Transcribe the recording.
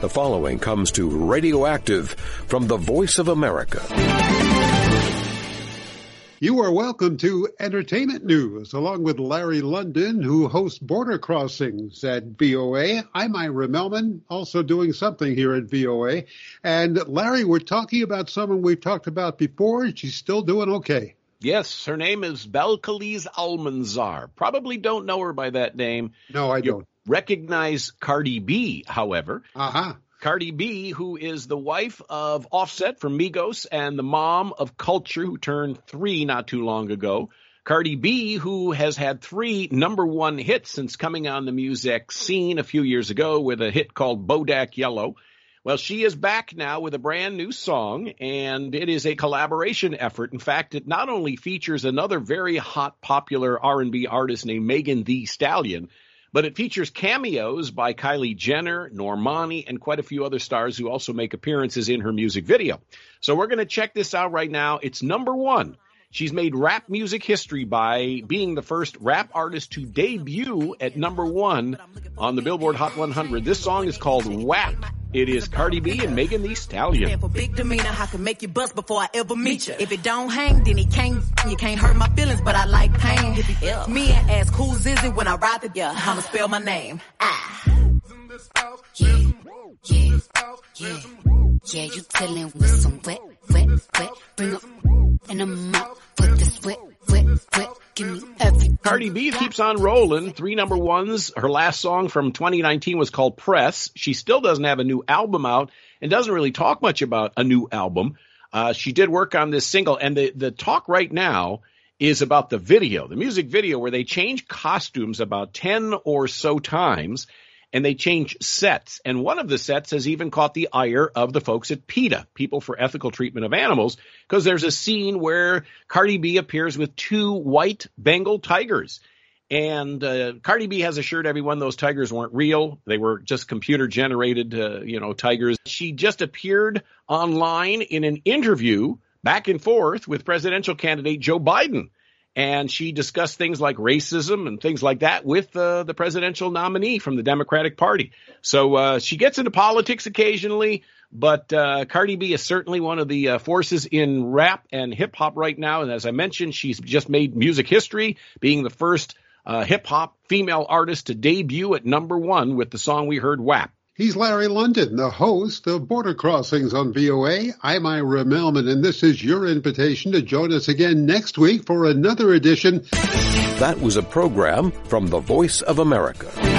The following comes to Radioactive from the Voice of America. You are welcome to Entertainment News, along with Larry London, who hosts Border Crossings at VOA. I'm Ira Melman, also doing something here at VOA. And Larry, we're talking about someone we've talked about before. She's still doing okay. Yes, her name is Belcalis Almanzar. Probably don't know her by that name. No, I don't. Recognize Cardi B, however. Uh-huh. Cardi B, who is the wife of Offset from Migos and the mom of Culture, who turned 3 not too long ago. Cardi B, who has had 3 number 1 hits since coming on the music scene a few years ago with a hit called Bodak Yellow. Well, she is back now with a brand new song, and it is a collaboration effort. In fact, it not only features another very hot, popular R&B artist named Megan Thee Stallion, but it features cameos by Kylie Jenner, Normani, and quite a few other stars who also make appearances in her music video. So we're going to check this out right now. It's number 1. She's made rap music history by being the first rap artist to debut at number 1 on the Billboard Hot 100. This song is called WAP. It is Cardi B and Megan Thee Stallion. For big demeanor, I can make you bust before I ever meet you. If it don't hang, then you can't hurt my feelings, but I like pain. Me and ask who's is it when I ride the I'ma spell my name. Yeah, you tellin' with some wet. Bring up in the mouth, put this wet. Give me everything. Cardi B keeps on rolling. 3 number 1s. Her last song from 2019 was called Press. She still doesn't have a new album out and doesn't really talk much about a new album. She did work on this single, and the talk right now is about the video, the music video, where they change costumes about 10 or so times, and they change sets. And one of the sets has even caught the ire of the folks at PETA, People for Ethical Treatment of Animals, because there's a scene where Cardi B appears with 2 white Bengal tigers. And Cardi B has assured everyone those tigers weren't real. They were just computer-generated, tigers. She just appeared online in an interview back and forth with presidential candidate Joe Biden. And she discussed things like racism and things like that with the presidential nominee from the Democratic Party. So she gets into politics occasionally, but Cardi B is certainly one of the forces in rap and hip-hop right now. And as I mentioned, she's just made music history, being the first hip-hop female artist to debut at number 1 with the song we heard, WAP. He's Larry London, the host of Border Crossings on VOA. I'm Ira Melman, and this is your invitation to join us again next week for another edition. That was a program from the Voice of America.